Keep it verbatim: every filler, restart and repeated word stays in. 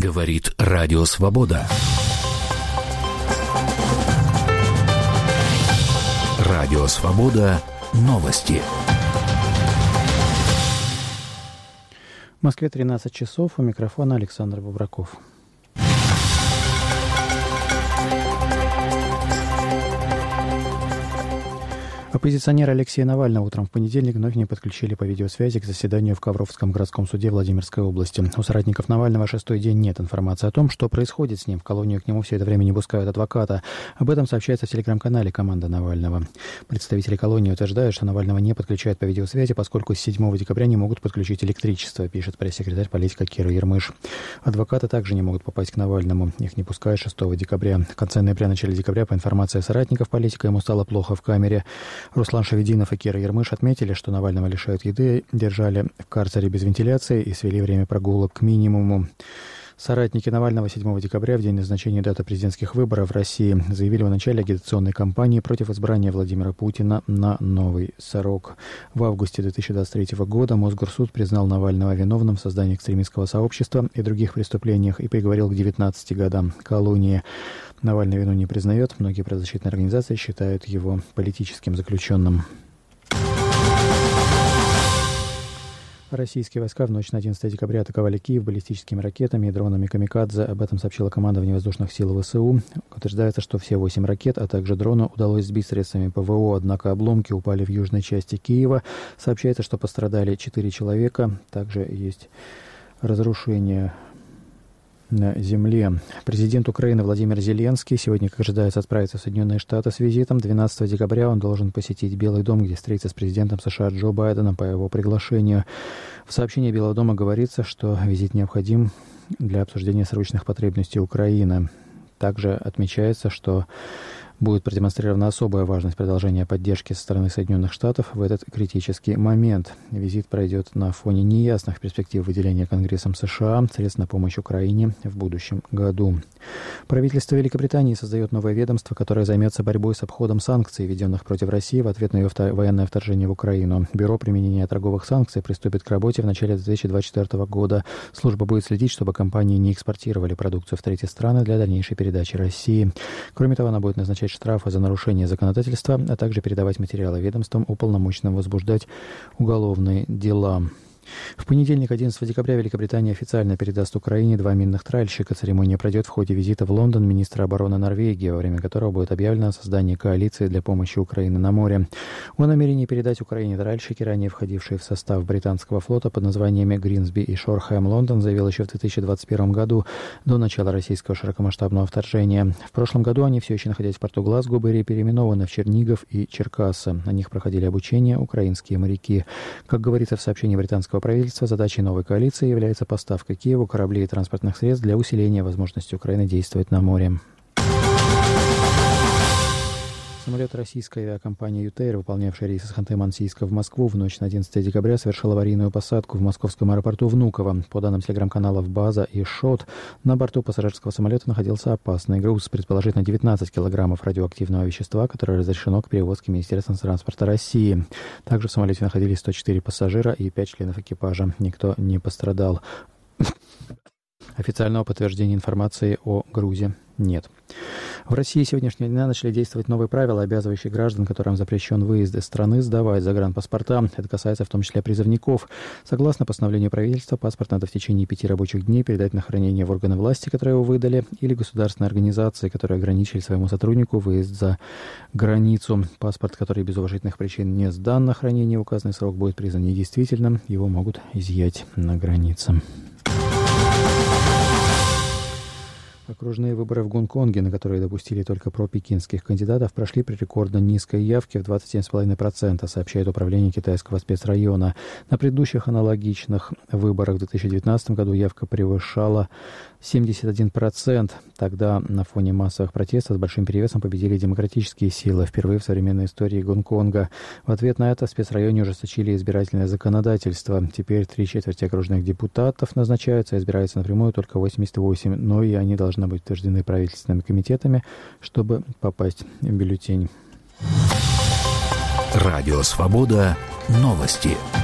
Говорит Радио Свобода. Радио Свобода. Новости. В Москве тринадцать часов. У микрофона Александр Бубраков. Оппозиционера Алексея Навального утром в понедельник вновь не подключили по видеосвязи к заседанию в Ковровском городском суде Владимирской области. У соратников Навального шестой день нет информации о том, что происходит с ним. В колонию к нему все это время не пускают адвоката. Об этом сообщается в телеграм-канале «Команда Навального». Представители колонии утверждают, что Навального не подключают по видеосвязи, поскольку с седьмого декабря не могут подключить электричество, пишет пресс-секретарь политика Кира Ермыш. Адвокаты также не могут попасть к Навальному. Их не пускают шестого декабря. В конце ноября, начале декабря, по информации соратников политика, ему стало плохо в камере. Руслан Шавединов и Кира Ермыш отметили, что Навального лишают еды, держали в карцере без вентиляции и свели время прогулок к минимуму. Соратники Навального седьмого декабря, в день назначения даты президентских выборов в России, заявили о начале агитационной кампании против избрания Владимира Путина на новый срок. В августе две тысячи двадцать третьего года Мосгорсуд признал Навального виновным в создании экстремистского сообщества и других преступлениях и приговорил к девятнадцати годам колонии. Навальный вину не признает. Многие правозащитные организации считают его политическим заключенным. Российские войска в ночь на одиннадцатое декабря атаковали Киев баллистическими ракетами и дронами «Камикадзе». Об этом сообщила командование воздушных сил ВСУ. Утверждается, что все восемь ракет, а также дрона удалось сбить средствами ПВО, однако обломки упали в южной части Киева. Сообщается, что пострадали четыре человека. Также есть разрушения на земле. Президент Украины Владимир Зеленский сегодня, как ожидается, отправится в Соединенные Штаты с визитом. двенадцатого декабря он должен посетить Белый дом, где встретится с президентом США Джо Байденом по его приглашению. В сообщении Белого дома говорится, что визит необходим для обсуждения срочных потребностей Украины. Также отмечается, что будет продемонстрирована особая важность продолжения поддержки со стороны Соединенных Штатов в этот критический момент. Визит пройдет на фоне неясных перспектив выделения Конгрессом США средств на помощь Украине в будущем году. Правительство Великобритании создает новое ведомство, которое займется борьбой с обходом санкций, введенных против России в ответ на ее военное вторжение в Украину. Бюро применения торговых санкций приступит к работе в начале две тысячи двадцать четвёртого года. Служба будет следить, чтобы компании не экспортировали продукцию в третьи страны для дальнейшей передачи России. Кроме того, она будет назначать штрафы за нарушение законодательства, а также передавать материалы ведомствам, уполномоченным возбуждать уголовные дела. В понедельник, одиннадцатого декабря, Великобритания официально передаст Украине два минных тральщика. Церемония пройдет в ходе визита в Лондон министра обороны Норвегии, во время которого будет объявлено о создании коалиции для помощи Украине на море. О намерении передать Украине тральщики, ранее входившие в состав британского флота под названиями Гринсби и Шорхэм, Лондон заявил еще в две тысячи двадцать первом году, до начала российского широкомасштабного вторжения. В прошлом году они, все еще находясь в порту Глазго, были переименованы в Чернигов и Черкассы. На них проходили обучение украинские моряки. Как говорится в сообщении британского правительства, задачей новой коалиции является поставка Киеву кораблей и транспортных средств для усиления возможности Украины действовать на море. Самолет российской авиакомпании «Ютейр», выполнявший рейс из Ханты-Мансийска в Москву, в ночь на одиннадцатое декабря совершил аварийную посадку в московском аэропорту Внуково. По данным телеграм-каналов «База» и «Шот», на борту пассажирского самолета находился опасный груз, предположительно девятнадцать килограммов радиоактивного вещества, которое разрешено к перевозке Министерством транспорта России. Также в самолете находились сто четыре пассажира и пять членов экипажа. Никто не пострадал. Официального подтверждения информации о грузе нет. В России с сегодняшнего дня начали действовать новые правила, обязывающие граждан, которым запрещен выезд из страны, сдавать загранпаспорта. Это касается в том числе призывников. Согласно постановлению правительства, паспорт надо в течение пяти рабочих дней передать на хранение в органы власти, которые его выдали, или государственные организации, которые ограничили своему сотруднику выезд за границу. Паспорт, который без уважительных причин не сдан на хранение в указанный срок, будет признан недействительным. Его могут изъять на границе. Окружные выборы в Гонконге, на которые допустили только пропекинских кандидатов, прошли при рекордно низкой явке в двадцать семь целых пять десятых процента, сообщает управление китайского спецрайона. На предыдущих аналогичных выборах в две тысячи девятнадцатом году явка превышала семьдесят один процент. Тогда на фоне массовых протестов с большим перевесом победили демократические силы, впервые в современной истории Гонконга. В ответ на это в спецрайоне ужесточили избирательное законодательство. Теперь три четверти окружных депутатов назначаются и избираются напрямую только восемьдесят восемь, но и они должны быть утверждены правительственными комитетами, чтобы попасть в бюллетень. Радио Свобода. Новости.